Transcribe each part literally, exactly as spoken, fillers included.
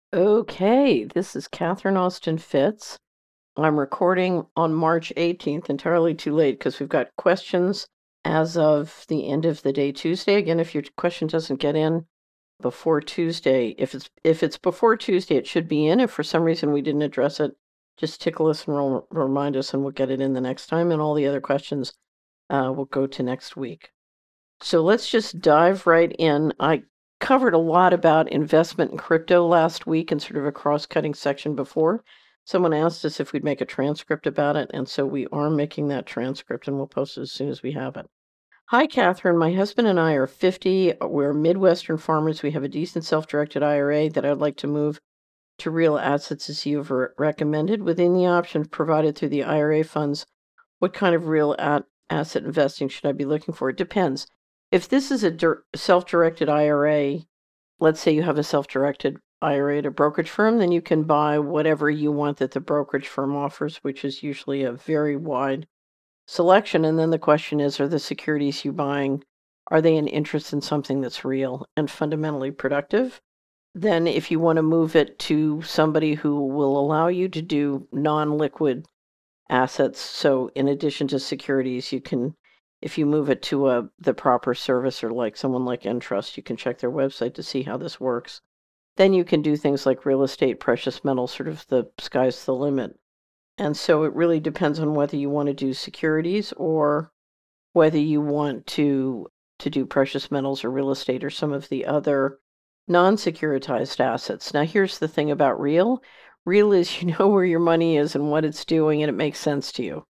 Okay, this is Catherine Austin Fitz. I'm recording on March eighteenth, entirely too late because we've got questions as of the end of the day Tuesday. Again, if your question doesn't get in before Tuesday, if it's if it's before Tuesday, it should be in. If for some reason we didn't address it, just tickle us and roll, remind us, and we'll get it in the next time. And all the other questions uh, will go to next week. So let's just dive right in. I covered a lot about investment in crypto last week in sort of a cross-cutting section before. Someone asked us if we'd make a transcript about it, and so we are making that transcript, and we'll post it as soon as we have it. Hi, Catherine. My husband and I are fifty. We're Midwestern farmers. We have a decent self-directed I R A that I'd like to move to real assets as you've re- recommended. Within the options provided through the I R A funds, what kind of real at- asset investing should I be looking for? It depends. If this is a dir- self-directed I R A, let's say you have a self-directed I R A at a brokerage firm, then you can buy whatever you want that the brokerage firm offers, which is usually a very wide selection. And then the question is, are the securities you buying, are they an interest in something that's real and fundamentally productive? Then if you want to move it to somebody who will allow you to do non-liquid assets. So in addition to securities, you can, if you move it to a the proper servicer, like someone like Entrust, you can check their website to see how this works. Then you can do things like real estate, precious metals, sort of the sky's the limit. And so it really depends on whether you want to do securities or whether you want to to do precious metals or real estate or some of the other non-securitized assets. Now, here's the thing about real. Real is you know where your money is and what it's doing, and it makes sense to you.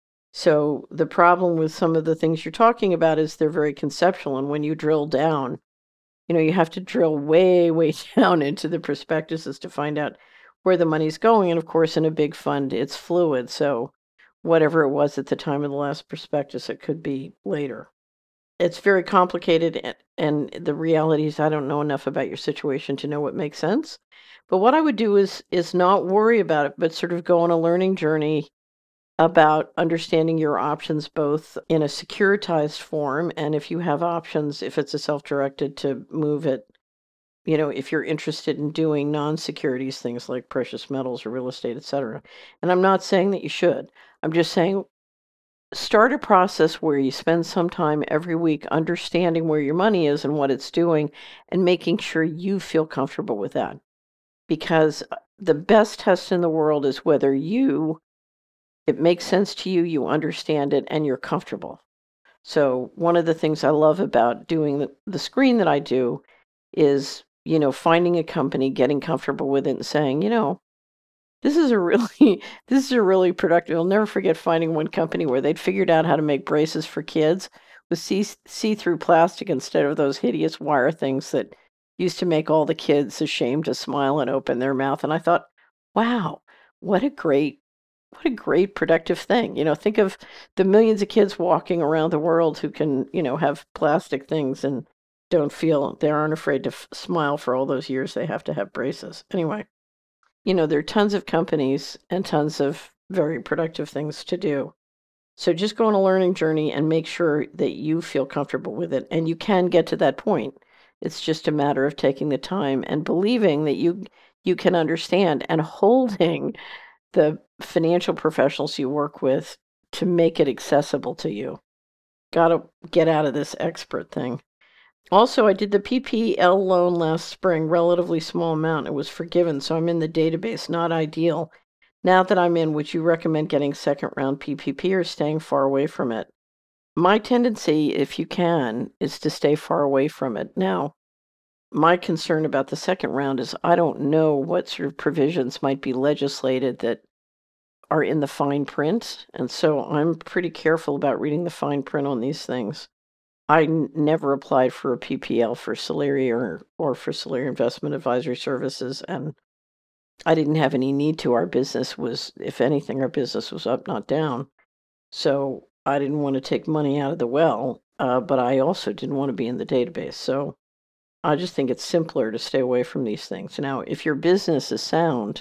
So the problem with some of the things you're talking about is they're very conceptual, and when you drill down, you know, you have to drill way, way down into the prospectuses to find out where the money's going. And of course, in a big fund, it's fluid. So whatever it was at the time of the last prospectus, it could be later. It's very complicated, and, and the reality is I don't know enough about your situation to know what makes sense. But what I would do is is not worry about it, but sort of go on a learning journey about understanding your options both in a securitized form, and if you have options, if it's a self-directed, to move it, you know, if you're interested in doing non-securities things like precious metals or real estate, et cetera. And I'm not saying that you should. I'm just saying start a process where you spend some time every week understanding where your money is and what it's doing and making sure you feel comfortable with that. Because uh, the best test in the world is whether you it makes sense to you, you understand it, and you're comfortable. So one of the things I love about doing the, the screen that I do is, you know, finding a company, getting comfortable with it and saying, you know, this is a really this is a really productive. I'll never forget finding one company where they'd figured out how to make braces for kids with see see-through plastic instead of those hideous wire things that used to make all the kids ashamed to smile and open their mouth. And I thought, wow, what a great what a great productive thing. You know, think of the millions of kids walking around the world who can, you know, have plastic things and don't feel they aren't afraid to f- smile for all those years they have to have braces. Anyway, you know, there are tons of companies and tons of very productive things to do. So just go on a learning journey and make sure that you feel comfortable with it. And you can get to that point. It's just a matter of taking the time and believing that you you can understand and holding the financial professionals you work with to make it accessible to you. Gotta get out of this expert thing. Also, I did the P P L loan last spring, relatively small amount. It was forgiven, so I'm in the database. Not ideal. Now that I'm in, would you recommend getting second round P P P or staying far away from it? My tendency, if you can, is to stay far away from it. Now, my concern about the second round is I don't know what sort of provisions might be legislated that are in the fine print, and so I'm pretty careful about reading the fine print on these things. I n- never applied for a P P L for Solari or or for Solari Investment Advisory Services, and I didn't have any need to. Our business was, if anything, our business was up, not down. So I didn't want to take money out of the well, uh, but I also didn't want to be in the database. So I just think it's simpler to stay away from these things. Now, if your business is sound,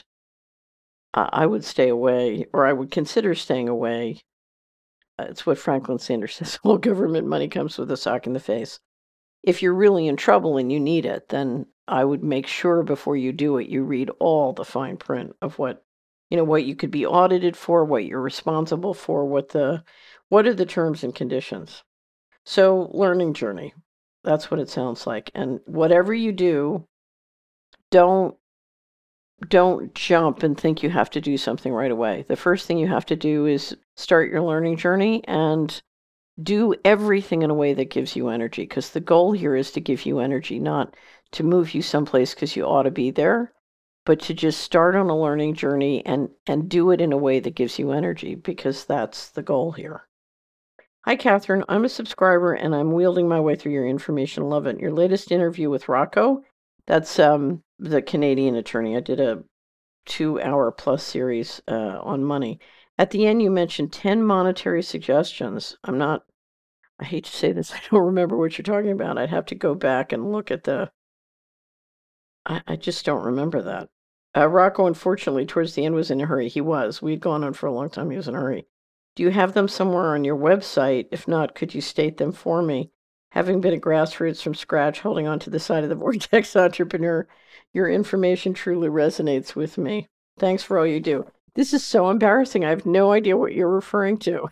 I, I would stay away, or I would consider staying away. Uh, It's what Franklin Sanders says. All government money comes with a sock in the face. if you're really in trouble and you need it, then I would make sure before you do it, you read all the fine print of what, you know, what you could be audited for, what you're responsible for, what the, what are the terms and conditions. So, learning journey, that's what it sounds like. And whatever you do, don't don't jump and think you have to do something right away. The first thing you have to do is start your learning journey and do everything in a way that gives you energy, because the goal here is to give you energy, not to move you someplace because you ought to be there, but to just start on a learning journey and and do it in a way that gives you energy, because that's the goal here. Hi, Catherine. I'm a subscriber and I'm wielding my way through your information. Love it. Your latest interview with Rocco, that's um, the Canadian attorney. I did a two hour plus series uh, on money. At the end, you mentioned ten monetary suggestions. I'm not, I hate to say this, I don't remember what you're talking about. I'd have to go back and look at the, I, I just don't remember that. Uh, Rocco, unfortunately, towards the end was in a hurry. He was. We'd gone on for a long time. He was in a hurry. Do you have them somewhere on your website? If not, could you state them for me? Having been a grassroots from scratch, holding on to the side of the Vortex entrepreneur, your information truly resonates with me. Thanks for all you do. This is so embarrassing. I have no idea what you're referring to.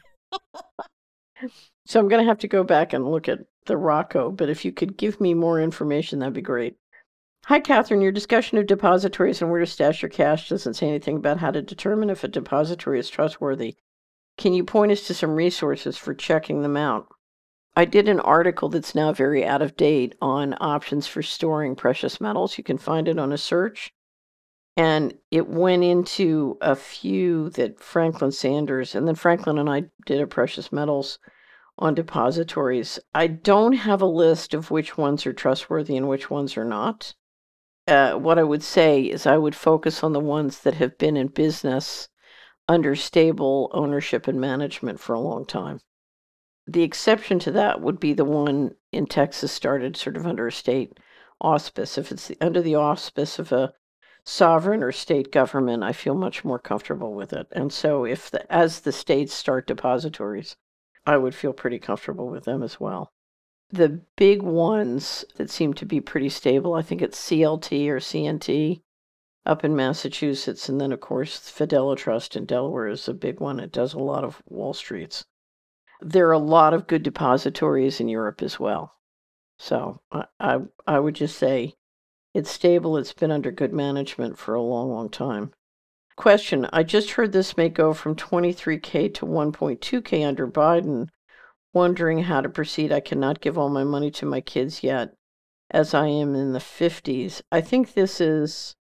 So I'm going to have to go back and look at the Rocco, but if you could give me more information, that'd be great. Hi, Catherine. Your discussion of depositories and where to stash your cash doesn't say anything about how to determine if a depository is trustworthy. Can you point us to some resources for checking them out? I did an article that's now very out of date on options for storing precious metals. You can find it on a search. And it went into a few that Franklin Sanders, and then Franklin and I did a precious metals on depositories. I don't have a list of which ones are trustworthy and which ones are not. Uh, what I would say is I would focus on the ones that have been in business under stable ownership and management for a long time. The exception to that would be the one in Texas started sort of under a state auspice. If it's under the auspice of a sovereign or state government, I feel much more comfortable with it. And so if the, as the states start depositories, I would feel pretty comfortable with them as well. The big ones that seem to be pretty stable, I think it's C L T or C N T up in Massachusetts. And then, of course, Fideltrust in Delaware is a big one. It does a lot of Wall Streets. There are a lot of good depositories in Europe as well. So I, I, I would just say it's stable. It's been under good management for a long, long time. Question. I just heard this may go from twenty-three K to one point two K under Biden. Wondering how to proceed. I cannot give all my money to my kids yet, as I am in the fifties. I think this is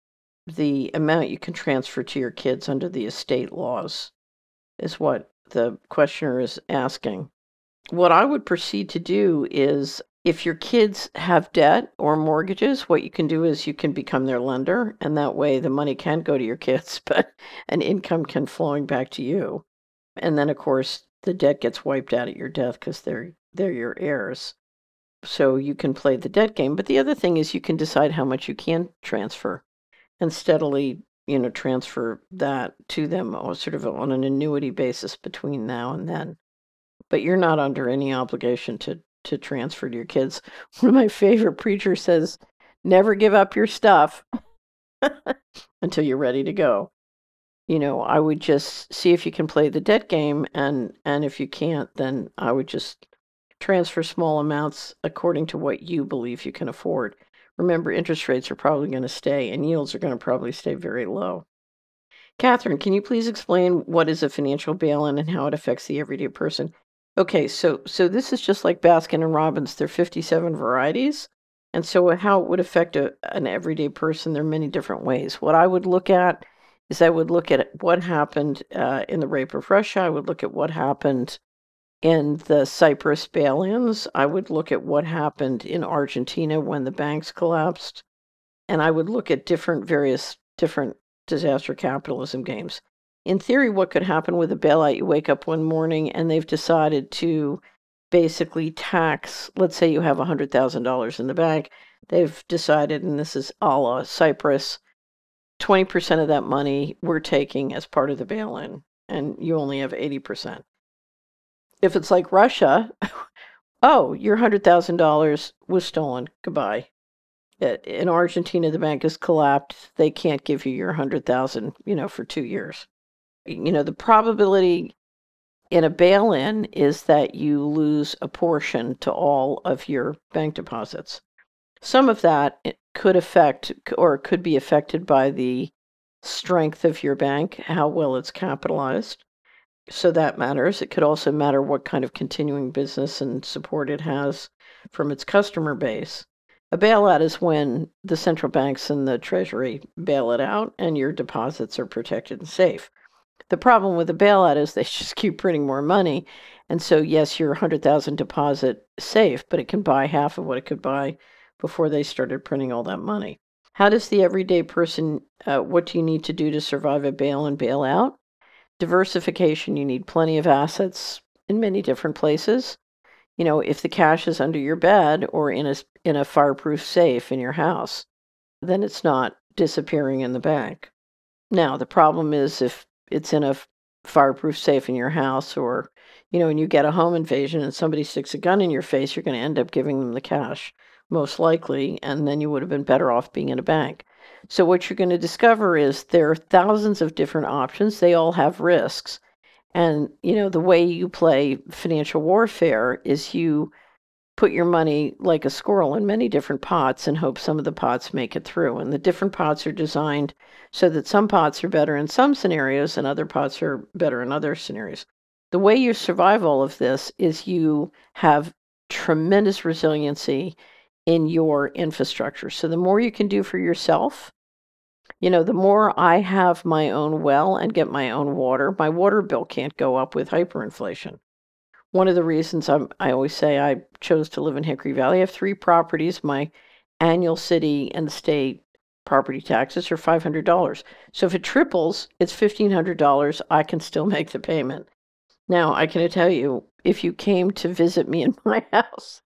the amount you can transfer to your kids under the estate laws, is what the questioner is asking. What I would proceed to do is, if your kids have debt or mortgages, what you can do is you can become their lender, and that way the money can go to your kids, but an income can flowing back to you. And then, of course, the debt gets wiped out at your death because they're they're your heirs. So you can play the debt game. But the other thing is you can decide how much you can transfer and steadily, you know, transfer that to them or sort of on an annuity basis between now and then. But you're not under any obligation to to transfer to your kids. One of my favorite preachers says, never give up your stuff until you're ready to go. You know, I would just see if you can play the debt game, and and if you can't, then I would just transfer small amounts according to what you believe you can afford. Remember, interest rates are probably going to stay, and yields are going to probably stay very low. Catherine, can you please explain what is a financial bail-in and how it affects the everyday person? Okay, so so this is just like Baskin and Robbins. There are fifty-seven varieties, and so how it would affect a, an everyday person, there are many different ways. What I would look at is I would look at what happened uh, in the rape of Russia. I would look at what happened in the Cyprus bail-ins. I would look at what happened in Argentina when the banks collapsed. And I would look at different, various different disaster capitalism games. In theory, what could happen with a bailout? You wake up one morning and they've decided to basically tax, let's say you have one hundred thousand dollars in the bank. They've decided, and this is a la Cyprus, twenty percent of that money we're taking as part of the bail-in, and you only have eighty percent. If it's like Russia, oh, your one hundred thousand dollars was stolen. Goodbye. Uh, In Argentina, the bank has collapsed. They can't give you your one hundred thousand dollars, you know, for two years. You know, the probability in a bail-in is that you lose a portion to all of your bank deposits. Some of that could affect or could be affected by the strength of your bank, how well it's capitalized. So that matters. It could also matter what kind of continuing business and support it has from its customer base. A bailout is when the central banks and the Treasury bail it out and your deposits are protected and safe. The problem with a bailout is they just keep printing more money. And so, yes, your one hundred thousand deposit safe, but it can buy half of what it could buy before they started printing all that money. How does the everyday person, uh, what do you need to do to survive a bail and bailout? Diversification. You need plenty of assets in many different places. You know, if the cash is under your bed or in a, in a fireproof safe in your house, then it's not disappearing in the bank. Now, the problem is if it's in a f- fireproof safe in your house, or, you know, and you get a home invasion and somebody sticks a gun in your face, you're going to end up giving them the cash, most likely, and then you would have been better off being in a bank. So what you're going to discover is there are thousands of different options. They all have risks. And, you know, the way you play financial warfare is you put your money like a squirrel in many different pots and hope some of the pots make it through. And the different pots are designed so that some pots are better in some scenarios and other pots are better in other scenarios. The way you survive all of this is you have tremendous resiliency in your infrastructure. So the more you can do for yourself, you know, the more I have my own well and get my own water, my water bill can't go up with hyperinflation. One of the reasons I'm, I always say I chose to live in Hickory Valley, I have three properties. My annual city and state property taxes are five hundred dollars. So if it triples, it's fifteen hundred dollars. I can still make the payment. Now, I can tell you, if you came to visit me in my house,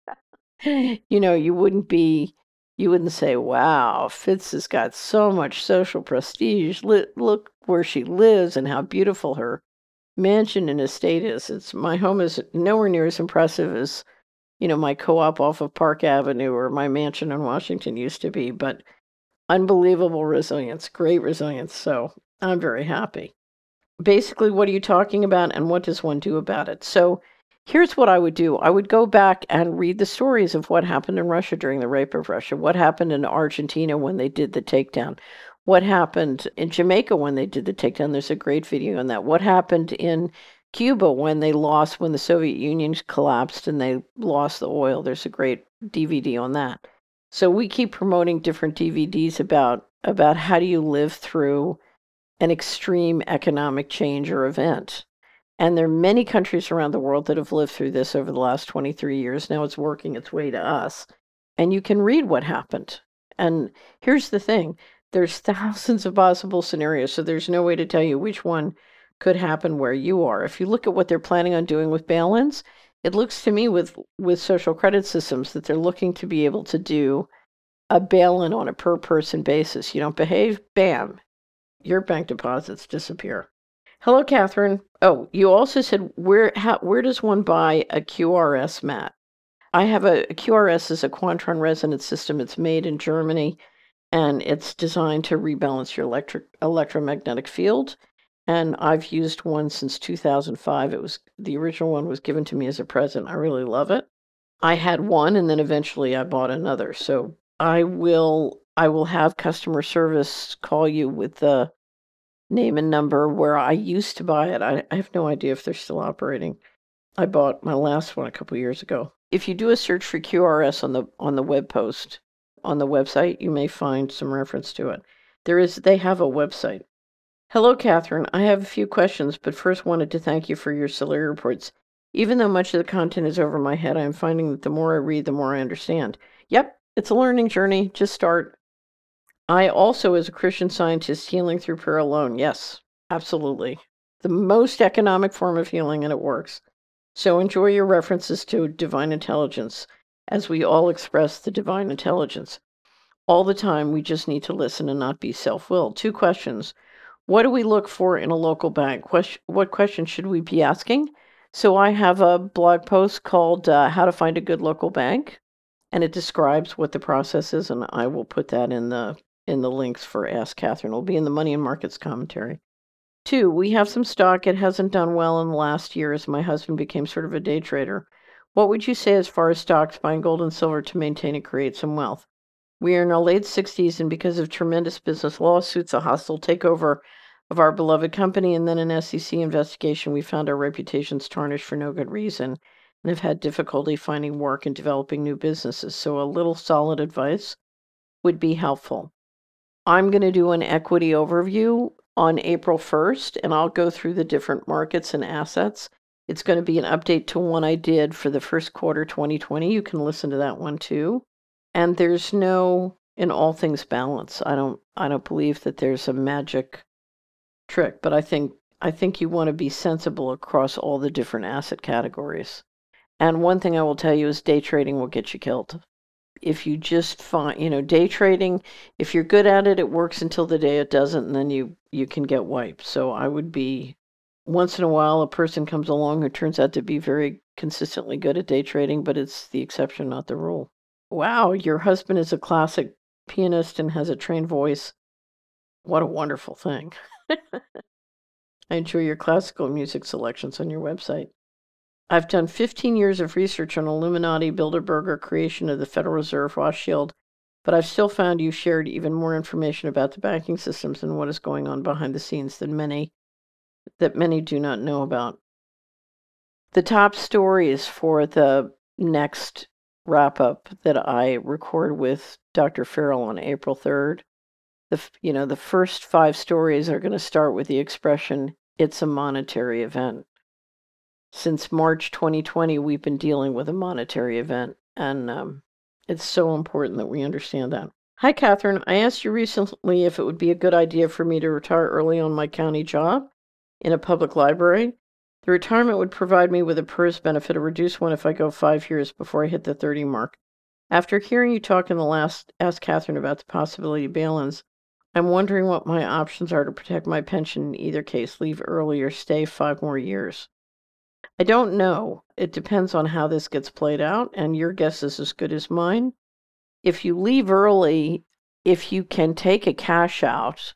you know, you wouldn't be, you wouldn't say, wow, Fitz has got so much social prestige. Look where she lives and how beautiful her mansion and estate is. It's my home is nowhere near as impressive as, you know, my co-op off of Park Avenue or my mansion in Washington used to be, but unbelievable resilience, great resilience. So I'm very happy. Basically, what are you talking about and what does one do about it? So here's what I would do. I would go back and read the stories of what happened in Russia during the rape of Russia, what happened in Argentina when they did the takedown, what happened in Jamaica when they did the takedown. There's a great video on that. What happened in Cuba when they lost, when the Soviet Union collapsed and they lost the oil. There's a great D V D on that. So we keep promoting different D V Ds about about how do you live through an extreme economic change or event. And there are many countries around the world that have lived through this over the last twenty-three years. Now it's working its way to us. And you can read what happened. And here's the thing, there's thousands of possible scenarios, so there's no way to tell you which one could happen where you are. If you look at what they're planning on doing with bail-ins, it looks to me with, with social credit systems that they're looking to be able to do a bail-in on a per-person basis. You don't behave, bam, your bank deposits disappear. Hello, Catherine. Oh, you also said where how, where does one buy a Q R S mat? I have a, a Q R S is a Quantron resonance system. It's made in Germany, and it's designed to rebalance your electric electromagnetic field. And I've used one since two thousand five. It was the original one was given to me as a present. I really love it. I had one, and then eventually I bought another. So I will I will have customer service call you with the name and number where I used to buy it. I, I have no idea if they're still operating. I bought my last one a couple years ago. If you do a search for Q R S on the on the web post on the website, you may find some reference to it. There is they have a website. Hello, Catherine. I have a few questions, but first wanted to thank you for your salary reports. Even though much of the content is over my head, I am finding that the more I read, the more I understand. Yep, it's a learning journey. Just start. I also, as a Christian Scientist, healing through prayer alone. Yes, absolutely. The most economic form of healing, and it works. So enjoy your references to divine intelligence, as we all express the divine intelligence. All the time, we just need to listen and not be self-willed. Two questions. What do we look for in a local bank? What questions should we be asking? So I have a blog post called uh, How to Find a Good Local Bank, and it describes what the process is, and I will put that in the in the links for Ask Catherine. It'll be in the Money and Markets commentary. Two, we have some stock. It hasn't done well in the last year as my husband became sort of a day trader. What would you say as far as stocks, buying gold and silver to maintain and create some wealth? We are in our late sixties, and because of tremendous business lawsuits, a hostile takeover of our beloved company, and then an S E C investigation, we found our reputations tarnished for no good reason and have had difficulty finding work and developing new businesses. So a little solid advice would be helpful. I'm going to do an equity overview on April first, and I'll go through the different markets and assets. It's going to be an update to one I did for the first quarter twenty twenty. You can listen to that one too. And there's no, in all things balance. I don't I don't believe that there's a magic trick, but I think I think you want to be sensible across all the different asset categories. And one thing I will tell you is day trading will get you killed. If you just find, you know, day trading, if you're good at it, it works until the day it doesn't, and then you you can get wiped. So I would be, once in a while, a person comes along who turns out to be very consistently good at day trading, but it's the exception, not the rule. Wow, your husband is a classic pianist and has a trained voice. What a wonderful thing. I enjoy your classical music selections on your website. I've done fifteen years of research on Illuminati, Bilderberger, creation of the Federal Reserve, Rothschild, but I've still found you shared even more information about the banking systems and what is going on behind the scenes than many that many do not know about. The top stories for the next wrap-up that I record with Doctor Farrell on April third, the you know, the first five stories are going to start with the expression, "It's a monetary event." Since March twenty twenty, we've been dealing with a monetary event, and um, it's so important that we understand that. Hi, Catherine. I asked you recently if it would be a good idea for me to retire early on my county job in a public library. The retirement would provide me with a PERS benefit, a reduced one if I go five years before I hit the thirty mark. After hearing you talk in the last Ask Catherine about the possibility of bail-ins, I'm wondering what my options are to protect my pension in either case, leave early or stay five more years. I don't know. It depends on how this gets played out, and your guess is as good as mine. If you leave early, if you can take a cash out,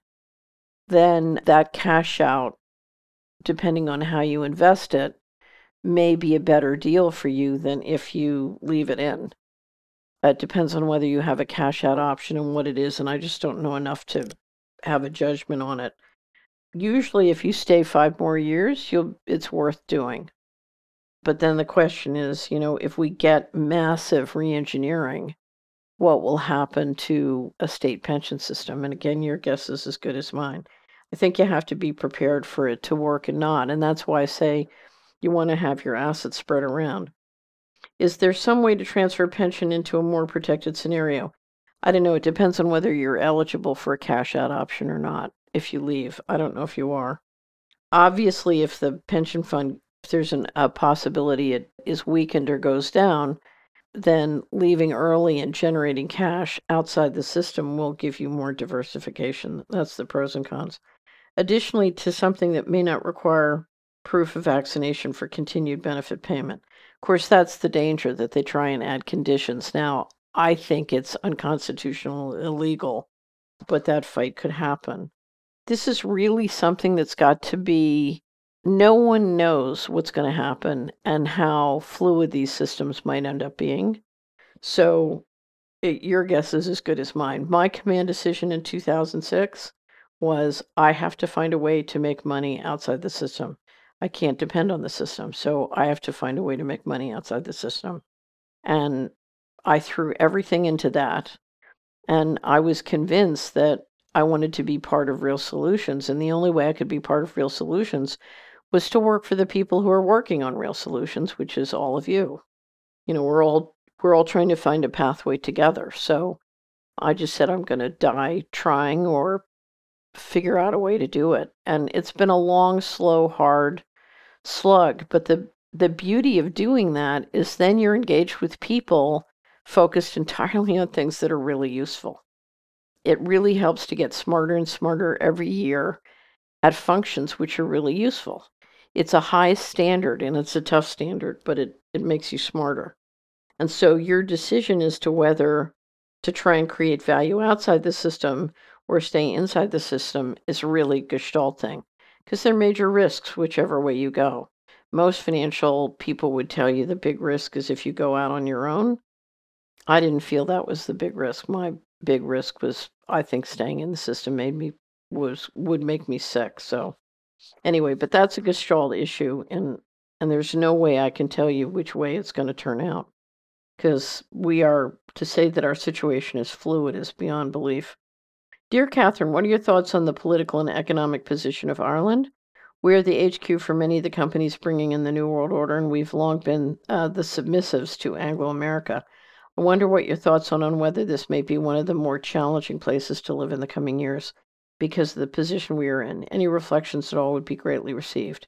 then that cash out, depending on how you invest it, may be a better deal for you than if you leave it in. It depends on whether you have a cash out option and what it is, and I just don't know enough to have a judgment on it. Usually, if you stay five more years, you'll it's worth doing. But then the question is, you know, if we get massive reengineering, what will happen to a state pension system? And again, your guess is as good as mine. I think you have to be prepared for it to work and not. And that's why I say you want to have your assets spread around. Is there some way to transfer pension into a more protected scenario? I don't know. It depends on whether you're eligible for a cash out option or not if you leave. I don't know if you are. Obviously, if the pension fund, if there's an, a possibility it is weakened or goes down, then leaving early and generating cash outside the system will give you more diversification. That's the pros and cons. Additionally, to something that may not require proof of vaccination for continued benefit payment. Of course, that's the danger, that they try and add conditions. Now, I think it's unconstitutional, illegal, but that fight could happen. This is really something that's got to be, no one knows what's going to happen and how fluid these systems might end up being. So it, your guess is as good as mine. My command decision in two thousand six was I have to find a way to make money outside the system. I can't depend on the system, so I have to find a way to make money outside the system. And I threw everything into that, and I was convinced that I wanted to be part of Real Solutions, and the only way I could be part of Real Solutions was to work for the people who are working on Real Solutions, which is all of you. You know, we're all we're all trying to find a pathway together. So I just said I'm going to die trying or figure out a way to do it. And it's been a long, slow, hard slug, but the the beauty of doing that is then you're engaged with people focused entirely on things that are really useful. It really helps to get smarter and smarter every year at functions which are really useful. It's a high standard and it's a tough standard, but it, it makes you smarter. And so your decision as to whether to try and create value outside the system or stay inside the system is really a Gestalt thing, because there are major risks whichever way you go. Most financial people would tell you the big risk is if you go out on your own. I didn't feel that was the big risk. My big risk was, I think, staying in the system made me was would make me sick. So anyway, but that's a Gestalt issue, and and there's no way I can tell you which way it's going to turn out, because we are, to say that our situation is fluid is beyond belief. Dear Catherine, what are your thoughts on the political and economic position of Ireland? We are the H Q for many of the companies bringing in the New World Order, and we've long been uh, the submissives to Anglo-America. I wonder what your thoughts on, on whether this may be one of the more challenging places to live in the coming years because of the position we are in. Any reflections at all would be greatly received.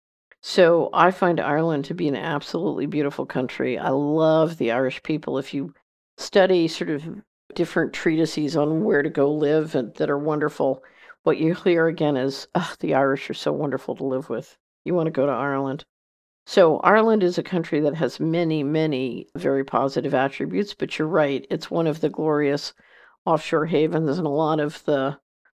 So I find Ireland to be an absolutely beautiful country. I love the Irish people. If you study sort of different treatises on where to go live and that are wonderful, what you hear again is, oh, the Irish are so wonderful to live with. You want to go to Ireland. So Ireland is a country that has many, many very positive attributes, but you're right, it's one of the glorious offshore havens, and a lot of the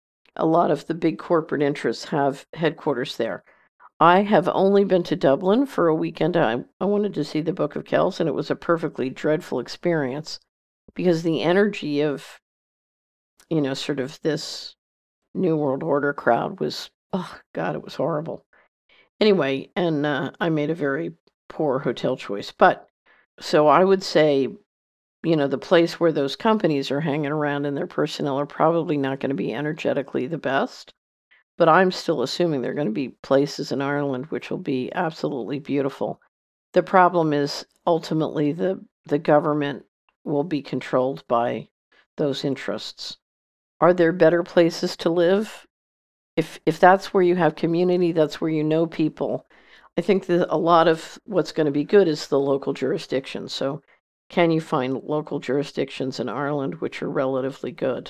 a lot of the big corporate interests have headquarters there. I have only been to Dublin for a weekend. I, I wanted to see the Book of Kells, and it was a perfectly dreadful experience because the energy of, you know, sort of this New World Order crowd was, oh, God, it was horrible. Anyway, and uh, I made a very poor hotel choice. But so I would say, you know, the place where those companies are hanging around and their personnel are probably not going to be energetically the best. But I'm still assuming there are going to be places in Ireland which will be absolutely beautiful. The problem is ultimately the the government will be controlled by those interests. Are there better places to live? If if that's where you have community, that's where you know people. I think that a lot of what's going to be good is the local jurisdiction. So can you find local jurisdictions in Ireland which are relatively good?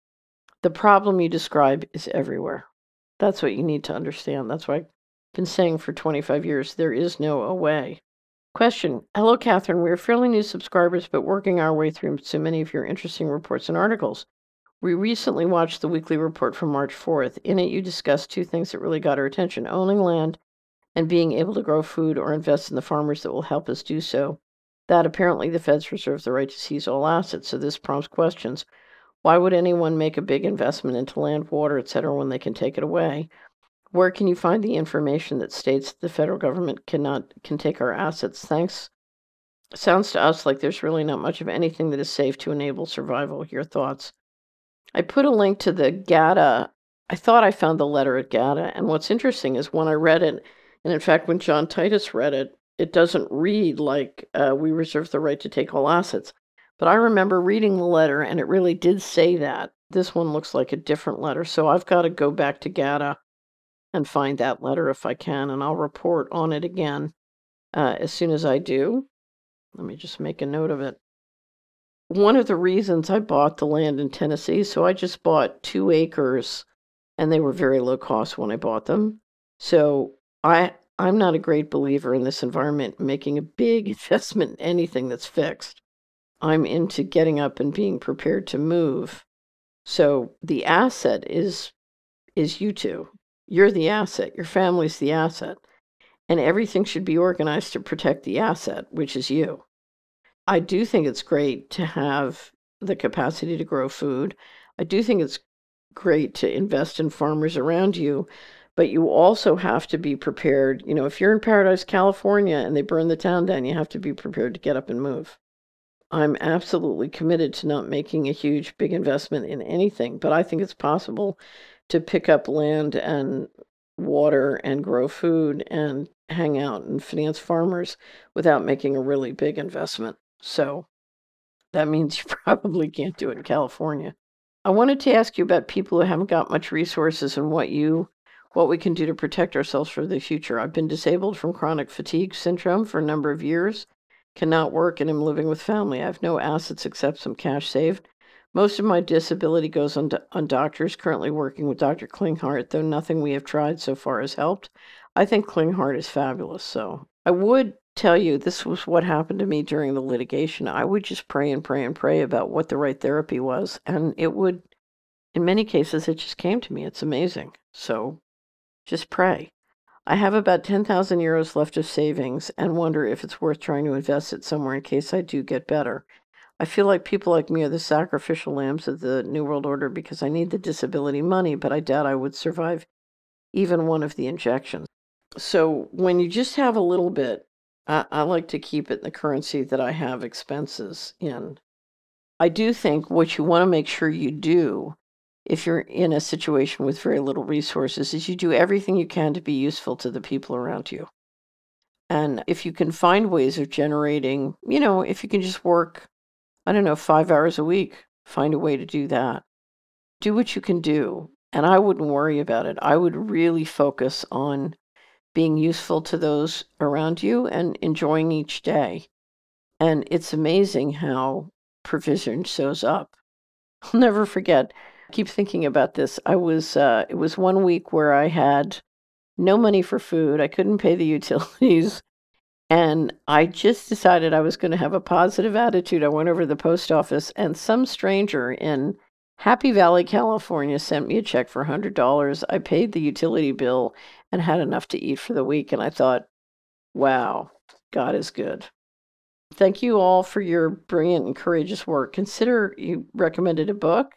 The problem you describe is everywhere. That's what you need to understand. That's why I've been saying for twenty-five years, there is no a way. Question. Hello, Catherine. We're fairly new subscribers, but working our way through so many of your interesting reports and articles. We recently watched the weekly report from March fourth. In it, you discussed two things that really got our attention: owning land and being able to grow food or invest in the farmers that will help us do so. That apparently the feds reserve the right to seize all assets, so this prompts questions. Why would anyone make a big investment into land, water, et cetera, when they can take it away? Where can you find the information that states the federal government cannot can take our assets? Thanks. Sounds to us like there's really not much of anything that is safe to enable survival. Your thoughts? I put a link to the GATA. I thought I found the letter at GATA, and what's interesting is when I read it, and in fact, when John Titus read it, it doesn't read like uh, we reserve the right to take all assets. But I remember reading the letter, and it really did say that. This one looks like a different letter, so I've got to go back to GATA and find that letter if I can, and I'll report on it again uh, as soon as I do. Let me just make a note of it. One of the reasons I bought the land in Tennessee, so I just bought two acres, and they were very low cost when I bought them. So I I'm not a great believer in this environment making a big investment in anything that's fixed. I'm into getting up and being prepared to move. So the asset is is you two. You're the asset. Your family's the asset. And everything should be organized to protect the asset, which is you. I do think it's great to have the capacity to grow food. I do think it's great to invest in farmers around you, but you also have to be prepared. You know, if you're in Paradise, California, and they burn the town down, you have to be prepared to get up and move. I'm absolutely committed to not making a huge, big investment in anything, but I think it's possible to pick up land and water and grow food and hang out and finance farmers without making a really big investment. So that means you probably can't do it in California. I wanted to ask you about people who haven't got much resources and what you what we can do to protect ourselves for the future. I've been disabled from chronic fatigue syndrome for a number of years, cannot work, and am living with family. I have no assets except some cash saved. Most of my disability goes on, on doctors, currently working with Doctor Klinghart, though nothing we have tried so far has helped. I think Klinghardt is fabulous. So I would tell you this was what happened to me during the litigation. I would just pray and pray and pray about what the right therapy was. And it would, in many cases, it just came to me. It's amazing. So just pray. I have about ten thousand euros left of savings and wonder if it's worth trying to invest it somewhere in case I do get better. I feel like people like me are the sacrificial lambs of the New World Order because I need the disability money, but I doubt I would survive even one of the injections. So when you just have a little bit, I, I like to keep it in the currency that I have expenses in. I do think what you want to make sure you do if you're in a situation with very little resources is you do everything you can to be useful to the people around you. And if you can find ways of generating, you know, if you can just work, I don't know, five hours a week, find a way to do that. Do what you can do. And I wouldn't worry about it. I would really focus on being useful to those around you and enjoying each day. And it's amazing how provision shows up. I'll never forget. I keep thinking about this. I was, uh, it was one week where I had no money for food. I couldn't pay the utilities. And I just decided I was going to have a positive attitude. I went over to the post office, and some stranger in Happy Valley, California, sent me a check for one hundred dollars. I paid the utility bill and had enough to eat for the week. And I thought, wow, God is good. Thank you all for your brilliant and courageous work. Consider you recommended a book.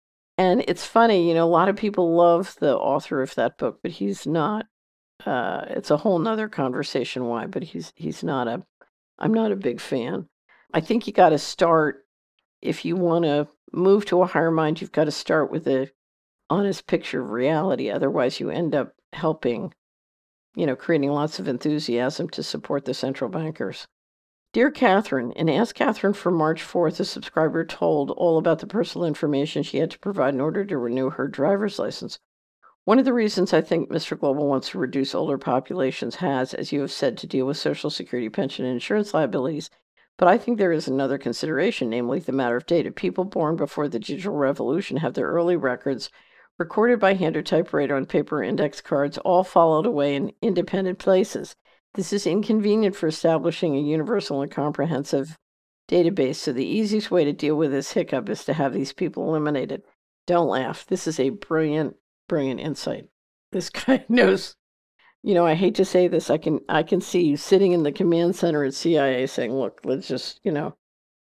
And it's funny, you know, a lot of people love the author of that book, but he's not. Uh, it's a whole nother conversation why, but he's he's not a, I'm not a big fan. I think you got to start, if you want to move to a higher mind, you've got to start with a honest picture of reality. Otherwise, you end up helping, you know, creating lots of enthusiasm to support the central bankers. Dear Catherine, in Ask Catherine for March fourth, a subscriber told all about the personal information she had to provide in order to renew her driver's license. One of the reasons I think Mister Global wants to reduce older populations has, as you have said, to deal with Social Security, pension, and insurance liabilities. But I think there is another consideration, namely the matter of data. People born before the digital revolution have their early records recorded by hand or typewriter on paper index cards, all filed away in independent places. This is inconvenient for establishing a universal and comprehensive database, so the easiest way to deal with this hiccup is to have these people eliminated. Don't laugh. This is a brilliant Brilliant insight. This guy knows, you know, I hate to say this. I can I can see you sitting in the command center at C I A saying, look, let's just, you know,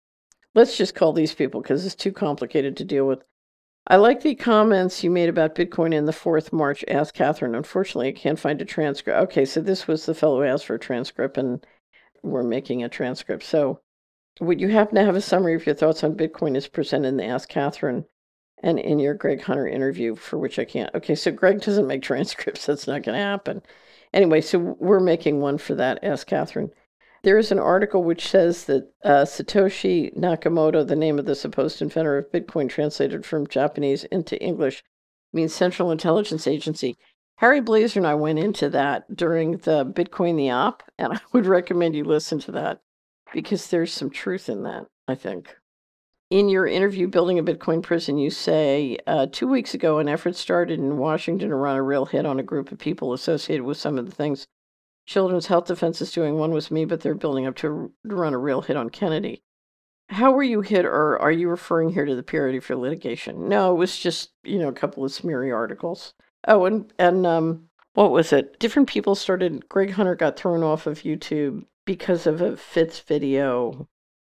let's just call these people because it's too complicated to deal with. I like the comments you made about Bitcoin in the fourth March Ask Catherine. Unfortunately, I can't find a transcript. Okay, so this was the fellow who asked for a transcript, and we're making a transcript. So would you happen to have a summary of your thoughts on Bitcoin as presented in the Ask Catherine and in your Greg Hunter interview, for which I can't. Okay, so Greg doesn't make transcripts. That's not going to happen. Anyway, so we're making one for that, Ask Catherine. There is an article which says that uh, Satoshi Nakamoto, the name of the supposed inventor of Bitcoin translated from Japanese into English, means Central Intelligence Agency. Harry Blazer and I went into that during the Bitcoin the Op, and I would recommend you listen to that because there's some truth in that, I think. In your interview, Building a Bitcoin Prison, you say, uh, two weeks ago, an effort started in Washington to run a real hit on a group of people associated with some of the things Children's Health Defense is doing. One was me, but they're building up to, to run a real hit on Kennedy. How were you hit, or are you referring here to the purity for litigation? No, it was just, you know, a couple of smeary articles. Oh, and, and um, what was it? Different people started, Greg Hunter got thrown off of YouTube because of a Fitz video.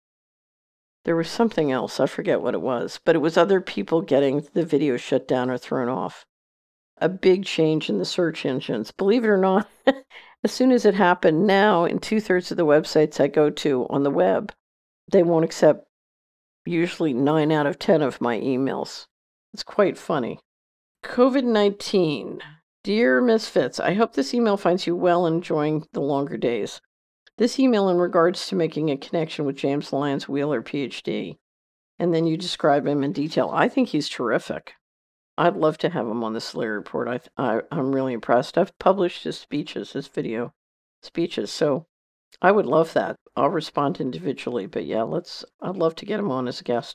There was something else. I forget what it was, but it was other people getting the video shut down or thrown off. A big change in the search engines. Believe it or not, as soon as it happened, now in two-thirds of the websites I go to on the web, they won't accept usually nine out of ten of my emails. It's quite funny. COVID nineteen. Dear Miss Fitz, I hope this email finds you well and enjoying the longer days. This email in regards to making a connection with James Lyons Wheeler, P H D, and then you describe him in detail. I think he's terrific. I'd love to have him on the Slurry Report. I, I, I'm really impressed. I've published his speeches, his video speeches, so I would love that. I'll respond individually, but yeah, let's. I'd love to get him on as a guest.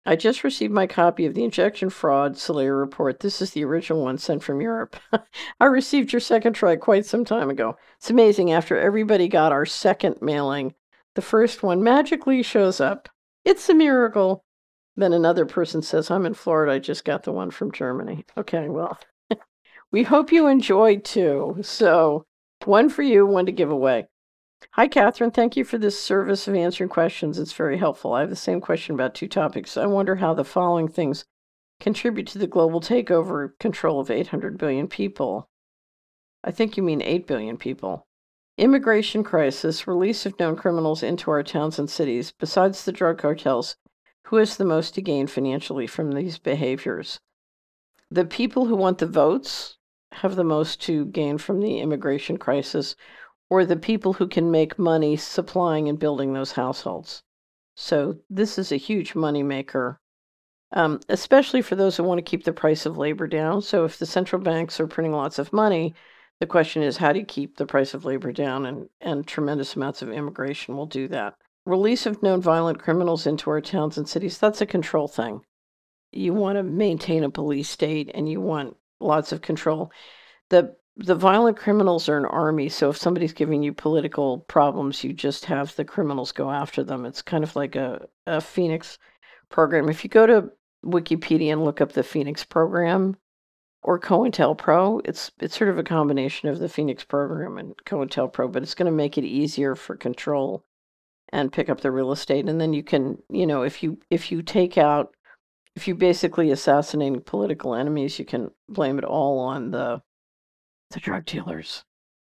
I just received my copy of the injection fraud Solaire report. This is the original one sent from Europe. I received your second try quite some time ago. It's amazing. After everybody got our second mailing, the first one magically shows up. It's a miracle. Then another person says, I'm in Florida. I just got the one from Germany. Okay, well, we hope you enjoyed too. So one for you, one to give away. Hi, Catherine. Thank you for this service of answering questions. It's very helpful. I have the same question about two topics. I wonder how the following things contribute to the global takeover control of eight hundred billion people. I think you mean eight billion people. Immigration crisis, release of known criminals into our towns and cities. Besides the drug cartels, who has the most to gain financially from these behaviors? The people who want the votes have the most to gain from the immigration crisis, or the people who can make money supplying and building those households. So this is a huge moneymaker, um, especially for those who want to keep the price of labor down. So if the central banks are printing lots of money, the question is, how do you keep the price of labor down? And, and tremendous amounts of immigration will do that. Release of known violent criminals into our towns and cities, that's a control thing. You want to maintain a police state and you want lots of control. The The violent criminals are an army, so if somebody's giving you political problems, you just have the criminals go after them. It's kind of like a, a Phoenix program. If you go to Wikipedia and look up the Phoenix program or COINTELPRO, it's it's sort of a combination of the Phoenix program and COINTELPRO, but it's going to make it easier for control and pick up the real estate. And then you can, you know, if you if you take out, if you basically assassinating political enemies, you can blame it all on the the drug dealers.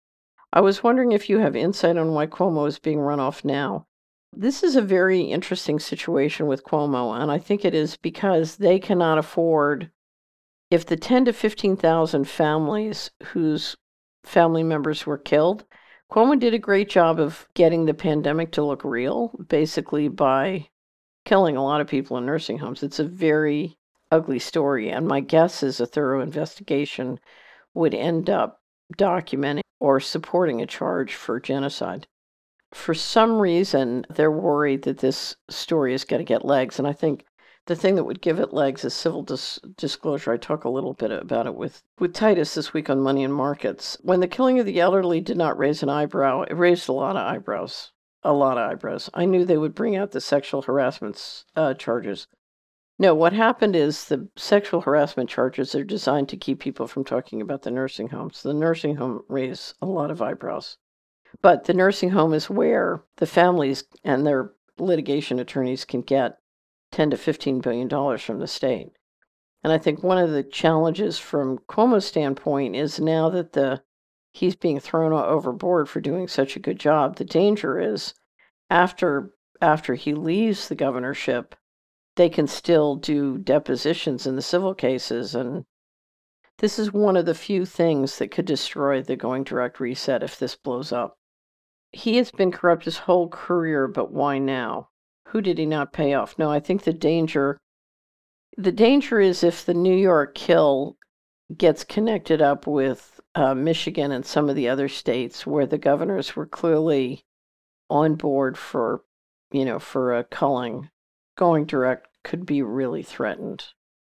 I was wondering if you have insight on why Cuomo is being run off now. This is a very interesting situation with Cuomo, and I think it is because they cannot afford, if the ten to fifteen thousand families whose family members were killed, Cuomo did a great job of getting the pandemic to look real, basically by killing a lot of people in nursing homes. It's a very ugly story, and my guess is a thorough investigation would end up documenting or supporting a charge for genocide. For some reason, they're worried that this story is going to get legs, and I think the thing that would give it legs is civil dis- disclosure. I talk a little bit about it with, with Titus this week on Money and Markets. When the killing of the elderly did not raise an eyebrow, it raised a lot of eyebrows. A lot of eyebrows. I knew they would bring out the sexual harassment uh, charges. No, what happened is the sexual harassment charges are designed to keep people from talking about the nursing homes. The nursing home raised a lot of eyebrows. But the nursing home is where the families and their litigation attorneys can get ten to fifteen billion dollars from the state. And I think one of the challenges from Cuomo's standpoint is now that the he's being thrown overboard for doing such a good job. The danger is after after he leaves the governorship, they can still do depositions in the civil cases, and this is one of the few things that could destroy the Going Direct reset if this blows up. He has been corrupt his whole career, but why now? Who did he not pay off? No, I think the danger the danger is if the New York kill gets connected up with uh, Michigan and some of the other states where the governors were clearly on board for, you know, for a culling. Going Direct could be really threatened.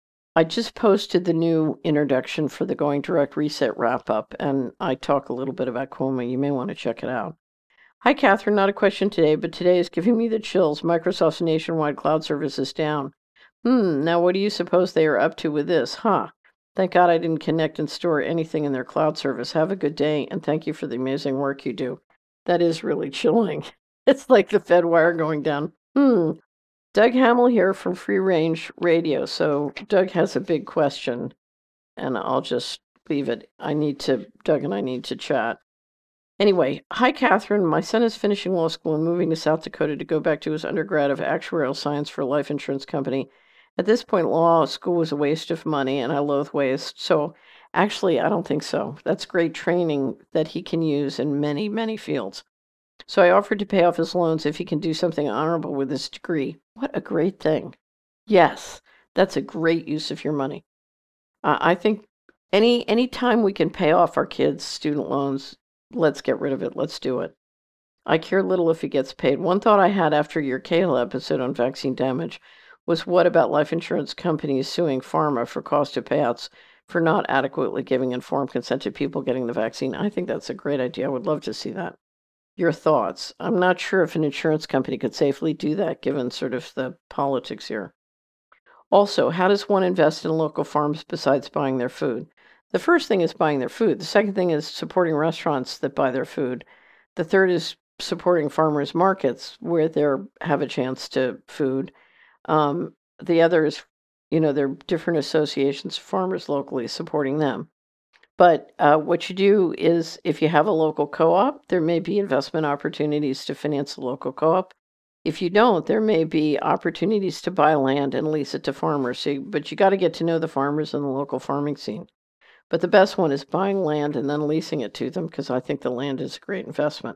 I just posted the new introduction for the Going Direct Reset wrap-up, and I talk a little bit about Cuomo. You may want to check it out. Hi, Catherine. Not a question today, but today is giving me the chills. Microsoft's nationwide cloud service is down. Hmm, now what do you suppose they are up to with this? Huh. Thank God I didn't connect and store anything in their cloud service. Have a good day, and thank you for the amazing work you do. That is really chilling. It's like the Fed wire going down. Hmm. Doug Hamill here from Free Range Radio. So Doug has a big question, and I'll just leave it. I need to, Doug and I need to chat. Anyway, hi, Catherine. My son is finishing law school and moving to South Dakota to go back to his undergrad of actuarial science for a life insurance company. At this point, law school was a waste of money, and I loathe waste. So actually, I don't think so. That's great training that he can use in many, many fields. So I offered to pay off his loans if he can do something honorable with his degree. What a great thing. Yes, that's a great use of your money. Uh, I think any any time we can pay off our kids' student loans, let's get rid of it. Let's do it. I care little if he gets paid. One thought I had after your Kayla episode on vaccine damage was what about life insurance companies suing pharma for cost of payouts for not adequately giving informed consent to people getting the vaccine? I think that's a great idea. I would love to see that. Your thoughts? I'm not sure if an insurance company could safely do that given sort of the politics here. Also, how does one invest in local farms besides buying their food? The first thing is buying their food. The second thing is supporting restaurants that buy their food. The third is supporting farmers markets where they have a chance to food. Um, the other is, you know, there are different associations of farmers locally supporting them. But uh, what you do is if you have a local co-op, there may be investment opportunities to finance a local co-op. If you don't, there may be opportunities to buy land and lease it to farmers. So, but you got to get to know the farmers in the local farming scene. But the best one is buying land and then leasing it to them because I think the land is a great investment.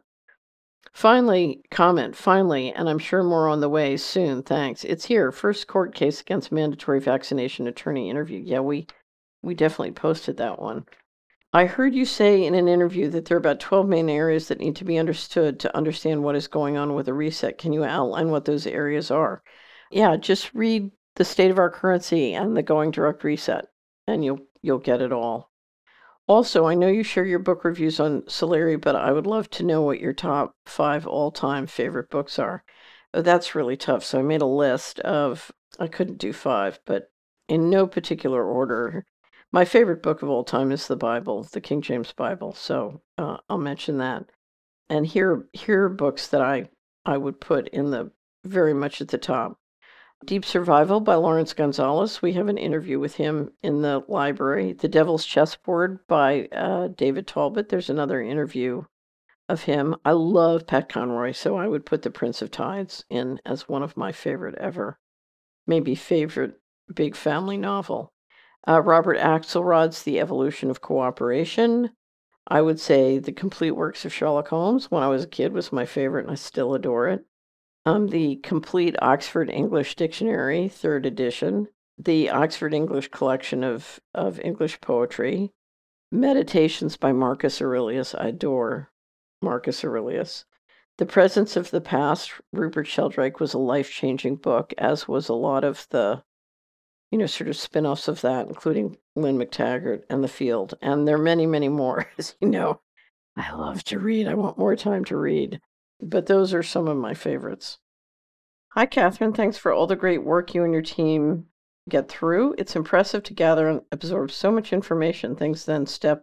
Finally, comment, finally, and I'm sure more on the way soon, thanks. It's here, first court case against mandatory vaccination attorney interview. Yeah, we we definitely posted that one. I heard you say in an interview that there are about twelve main areas that need to be understood to understand what is going on with a reset. Can you outline what those areas are? Yeah, just read The State of Our Currency and the Going Direct Reset, and you'll you'll get it all. Also, I know you share your book reviews on Solari, but I would love to know what your top five all-time favorite books are. Oh, that's really tough. So I made a list of, I couldn't do five, but in no particular order. My favorite book of all time is the Bible, the King James Bible. So uh, I'll mention that. And here, here are books that I, I would put in the very much at the top. Deep Survival by Lawrence Gonzalez. We have an interview with him in the library. The Devil's Chessboard by uh, David Talbot. There's another interview of him. I love Pat Conroy, so I would put The Prince of Tides in as one of my favorite ever, maybe favorite big family novel. Uh, Robert Axelrod's The Evolution of Cooperation. I would say The Complete Works of Sherlock Holmes, when I was a kid, was my favorite, and I still adore it. Um, the Complete Oxford English Dictionary, third edition. The Oxford English Collection of, of English Poetry. Meditations by Marcus Aurelius. I adore Marcus Aurelius. The Presence of the Past, Rupert Sheldrake, was a life-changing book, as was a lot of the, you know, sort of spin-offs of that, including Lynn McTaggart and The Field. And there are many, many more, as you know. I love to read. I want more time to read. But those are some of my favorites. Hi, Catherine. Thanks for all the great work you and your team get through. It's impressive to gather and absorb so much information. Things then step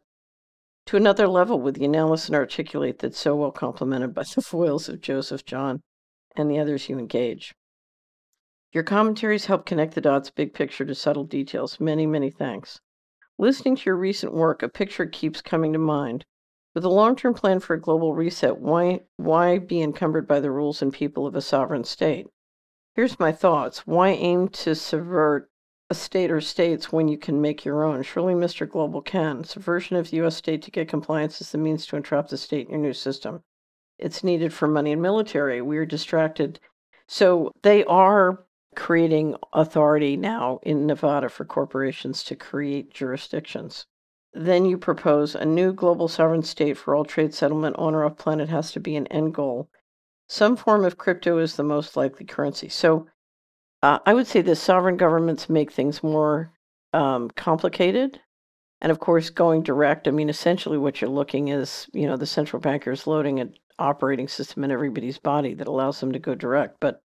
to another level with the analysis and articulate that's so well complemented by the foils of Joseph, John, and the others you engage. Your commentaries help connect the dots, big picture to subtle details. Many, many thanks. Listening to your recent work, a picture keeps coming to mind. With a long-term plan for a global reset, why, why be encumbered by the rules and people of a sovereign state? Here's my thoughts. Why aim to subvert a state or states when you can make your own? Surely Mister Global can. Subversion of the U S state to get compliance is the means to entrap the state in your new system. It's needed for money and military. We are distracted. So they are creating authority now in Nevada for corporations to create jurisdictions. Then you propose a new global sovereign state for all trade settlement on or off planet has to be an end goal. Some form of crypto is the most likely currency. So uh, I would say the sovereign governments make things more um, complicated. And of course, going direct, I mean, essentially what you're looking is, you know, the central bankers loading an operating system in everybody's body that allows them to go direct. But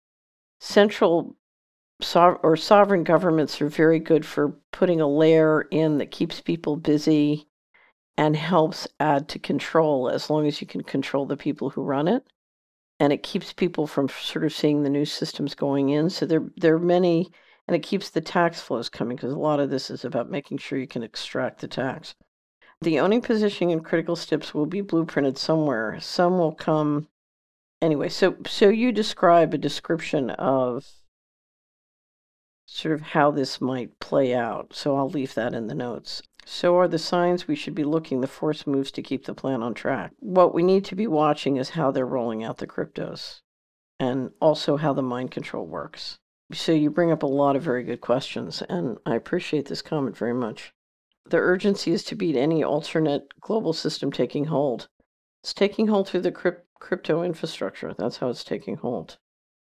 central so- or sovereign governments are very good for putting a layer in that keeps people busy and helps add to control as long as you can control the people who run it. And it keeps people from sort of seeing the new systems going in. So there, there are many, and it keeps the tax flows coming because a lot of this is about making sure you can extract the tax. The owning, positioning, and critical steps will be blueprinted somewhere. Some will come anyway. So, so you describe a description of sort of how this might play out. So I'll leave that in the notes. So are the signs we should be looking, the force moves to keep the plan on track. What we need to be watching is how they're rolling out the cryptos and also how the mind control works. So you bring up a lot of very good questions, and I appreciate this comment very much. The urgency is to beat any alternate global system taking hold. It's taking hold through the crypt- crypto infrastructure. That's how it's taking hold.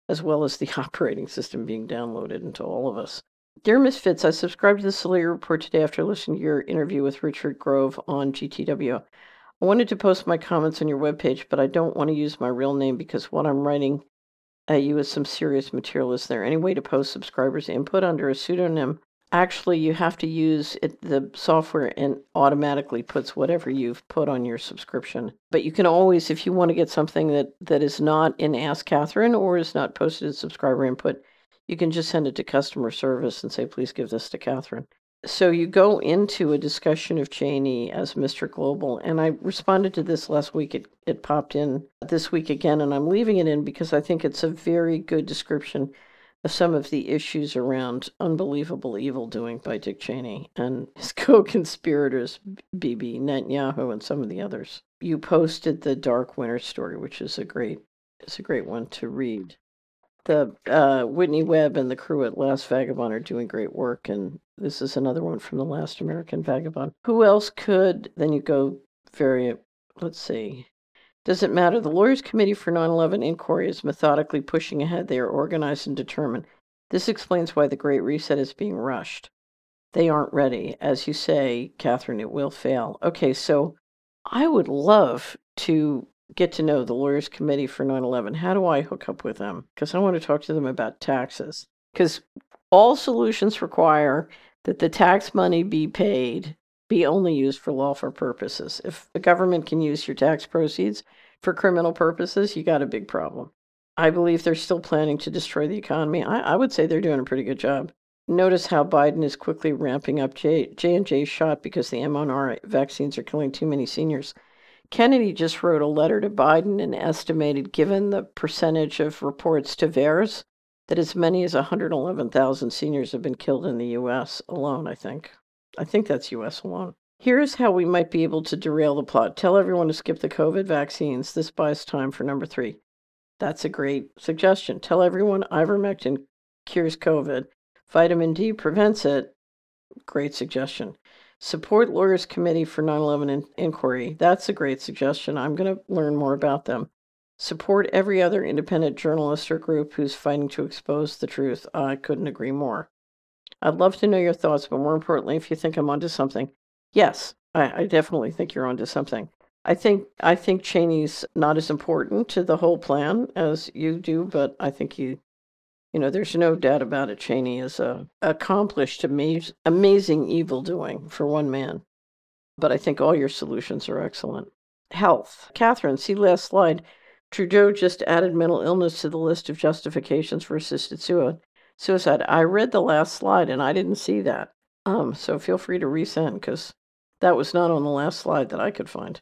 as well as the operating system being downloaded into all of us. Dear Misfits, I subscribed to the Solari Report today after listening to your interview with Richard Grove on G T W. I wanted to post my comments on your webpage, but I don't want to use my real name because what I'm writing at you is some serious material. Is there any way to post subscribers' input under a pseudonym? Actually, you have to use it, the software, and automatically puts whatever you've put on your subscription. But you can always, if you want to get something that, that is not in Ask Catherine or is not posted as subscriber input, you can just send it to customer service and say, please give this to Catherine. So you go into a discussion of Cheney as Mister Global, and I responded to this last week. It, it popped in this week again, and I'm leaving it in because I think it's a very good description of some of the issues around unbelievable evil doing by Dick Cheney and his co-conspirators, Bibi Netanyahu, and some of the others. You posted the Dark Winter story, which is a great, is a great one to read. The uh, Whitney Webb and the crew at Last Vagabond are doing great work, and this is another one from The Last American Vagabond. Who else could? Then you go very, let's see. Does it matter? The Lawyers Committee for nine eleven Inquiry is methodically pushing ahead. They are organized and determined. This explains why the Great Reset is being rushed. They aren't ready. As you say, Catherine, it will fail. Okay, so I would love to get to know the Lawyers Committee for nine eleven. How do I hook up with them? Because I want to talk to them about taxes. Because all solutions require that the tax money be paid be only used for lawful purposes. If the government can use your tax proceeds for criminal purposes, you got a big problem. I believe they're still planning to destroy the economy. I, I would say they're doing a pretty good job. Notice how Biden is quickly ramping up J, J&J's shot because the M M R vaccines are killing too many seniors. Kennedy just wrote a letter to Biden and estimated, given the percentage of reports to V A E R S, that as many as one hundred eleven thousand seniors have been killed in the U S alone, I think. I think that's U S alone. Here's how we might be able to derail the plot. Tell everyone to skip the COVID vaccines. This buys time for number three. That's a great suggestion. Tell everyone ivermectin cures COVID. Vitamin D prevents it. Great suggestion. Support Lawyers Committee for nine eleven in- Inquiry. That's a great suggestion. I'm going to learn more about them. Support every other independent journalist or group who's fighting to expose the truth. I couldn't agree more. I'd love to know your thoughts, but more importantly, if you think I'm onto something. Yes, I, I definitely think you're onto something. I think I think Cheney's not as important to the whole plan as you do, but I think you, you know, there's no doubt about it. Cheney is a accomplished, amaz- amazing evil doing for one man. But I think all your solutions are excellent. Health. Catherine, see last slide. Trudeau just added mental illness to the list of justifications for assisted suicide. Suicide. I read the last slide and I didn't see that. Um, so feel free to resend because that was not on the last slide that I could find.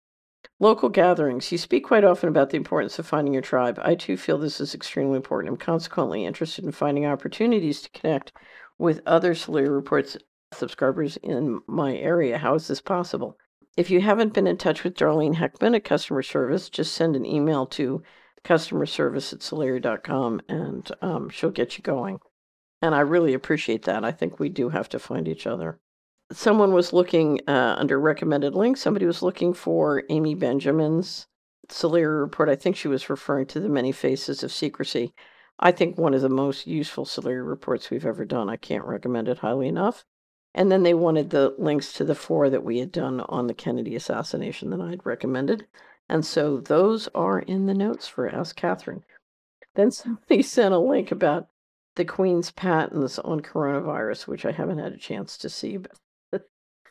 Local gatherings. You speak quite often about the importance of finding your tribe. I too feel this is extremely important. I'm consequently interested in finding opportunities to connect with other Solari Reports subscribers in my area. How is this possible? If you haven't been in touch with Darlene Heckman at customer service, just send an email to customer service at solari dot com and um, she'll get you going. And I really appreciate that. I think we do have to find each other. Someone was looking uh, under recommended links. Somebody was looking for Amy Benjamin's Solari Report. I think she was referring to the Many Faces of Secrecy. I think one of the most useful Solari Reports we've ever done. I can't recommend it highly enough. And then they wanted the links to the four that we had done on the Kennedy assassination that I'd recommended. And so those are in the notes for Ask Catherine. Then somebody sent a link about the Queen's patents on coronavirus, which I haven't had a chance to see. But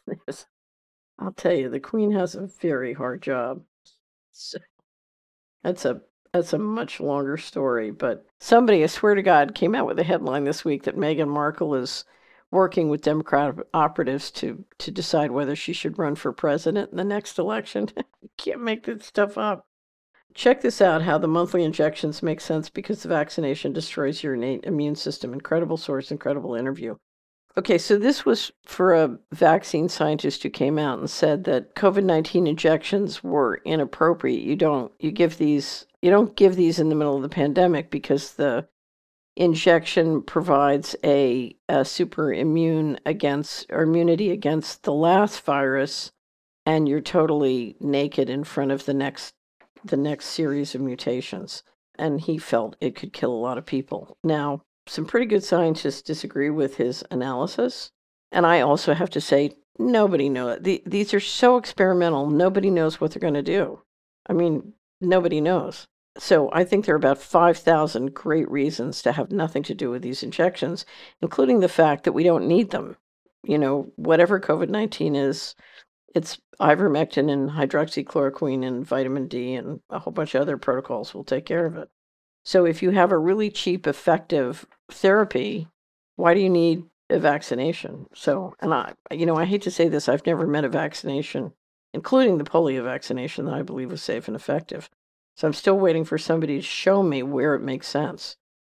I'll tell you, the Queen has a very hard job. So that's a that's a much longer story. But somebody, I swear to God, came out with a headline this week that Meghan Markle is working with Democrat operatives to to decide whether she should run for president in the next election. You can't make this stuff up. Check this out, how the monthly injections make sense because the vaccination destroys your innate immune system. Incredible source, incredible interview. Okay, so this was for a vaccine scientist who came out and said that COVID nineteen injections were inappropriate. You don't you give these you don't give these in the middle of the pandemic because the injection provides a, a super immune against or immunity against the last virus, and you're totally naked in front of the next the next series of mutations. and he felt it could kill a lot of people. Now, some pretty good scientists disagree with his analysis, and I also have to say, nobody knows. The, these are so experimental, nobody knows what they're going to do. I mean, nobody knows. So I think there are about five thousand great reasons to have nothing to do with these injections, including the fact that we don't need them. You know, whatever COVID nineteen is, it's ivermectin and hydroxychloroquine and vitamin D and a whole bunch of other protocols will take care of it. So if you have a really cheap, effective therapy, why do you need a vaccination? So, and I, you know, I hate to say this, I've never met a vaccination, including the polio vaccination, that I believe was safe and effective. So I'm still waiting for somebody to show me where it makes sense.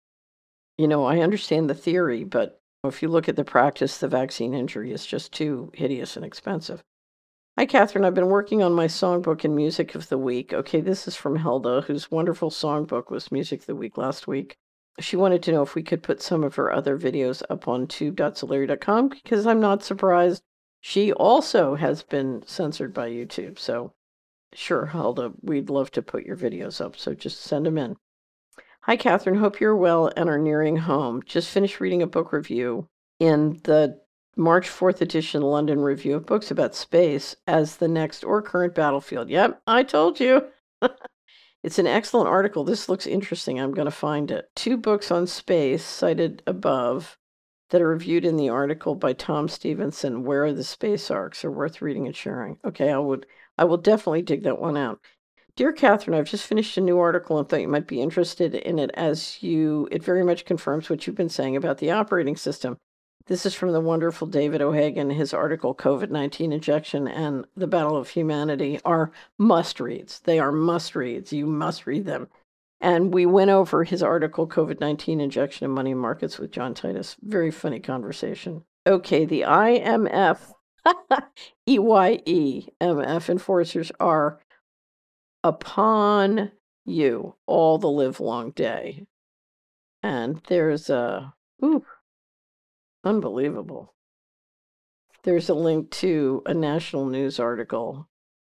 You know, I understand the theory, but if you look at the practice, the vaccine injury is just too hideous and expensive. Hi, Catherine. I've been working on my songbook and music of the week. Okay, this is from Helda, whose wonderful songbook was music of the week last week. She wanted to know if we could put some of her other videos up on tube dot solari dot com, because I'm not surprised. She also has been censored by YouTube. So sure, Helda, we'd love to put your videos up. So just send them in. Hi, Catherine. Hope you're well and are nearing home. Just finished reading a book review in the March fourth edition London Review of Books about space as the next or current battlefield. Yep, I told you. It's an excellent article. This looks interesting. I'm going to find it. Two books on space cited above that are reviewed in the article by Tom Stevenson, Where Are the Space Arcs, are worth reading and sharing. Okay, I would, I will definitely dig that one out. Dear Catherine, I've just finished a new article and thought you might be interested in it, as you it very much confirms what you've been saying about the operating system. This is from the wonderful David O'Hagan. His article, COVID nineteen Injection and the Battle of Humanity, are must-reads. They are must-reads. You must read them. And we went over his article, COVID nineteen Injection and Money Markets, with John Titus. Very funny conversation. Okay, the I M F, E Y E M F enforcers are upon you all the livelong day. And there's a... Ooh, unbelievable. There's a link to a national news article.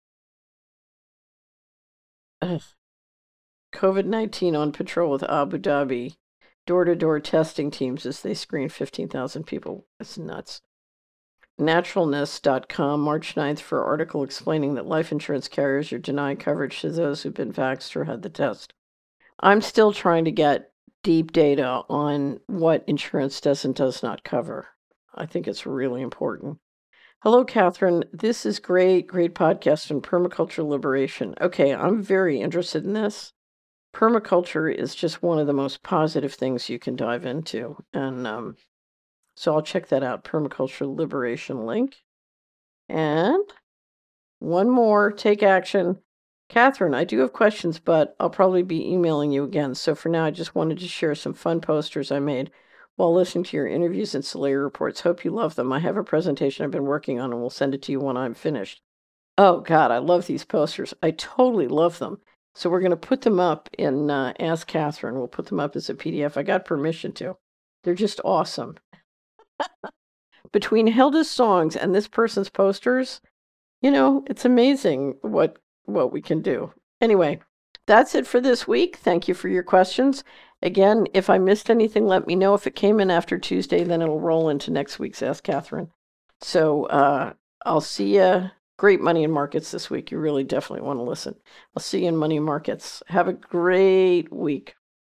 Ugh. COVID nineteen on patrol with Abu Dhabi door-to-door testing teams as they screen fifteen thousand people. It's nuts. Naturalness dot com, March ninth, for article explaining that life insurance carriers are denying coverage to those who've been vaxxed or had the test. I'm still trying to get deep data on what insurance does and does not cover. I think it's really important. Hello, Catherine. This is great, great podcast on permaculture liberation. Okay, I'm very interested in this. Permaculture is just one of the most positive things you can dive into. And um, so I'll check that out, permaculture liberation link. And one more, take action. Catherine, I do have questions, but I'll probably be emailing you again. So for now, I just wanted to share some fun posters I made while listening to your interviews and Solari reports. Hope you love them. I have a presentation I've been working on, and we'll send it to you when I'm finished. Oh, God, I love these posters. I totally love them. So we're going to put them up in uh, Ask Catherine. We'll put them up as a P D F. I got permission to. They're just awesome. Between Hilda's songs and this person's posters, you know, it's amazing what what we can do. Anyway, that's it for this week. Thank you for your questions. Again, if I missed anything, let me know. If it came in after Tuesday, then it'll roll into next week's Ask Catherine. So uh, I'll see you. Great Money in Markets this week. You really definitely want to listen. I'll see you in Money Markets. Have a great week.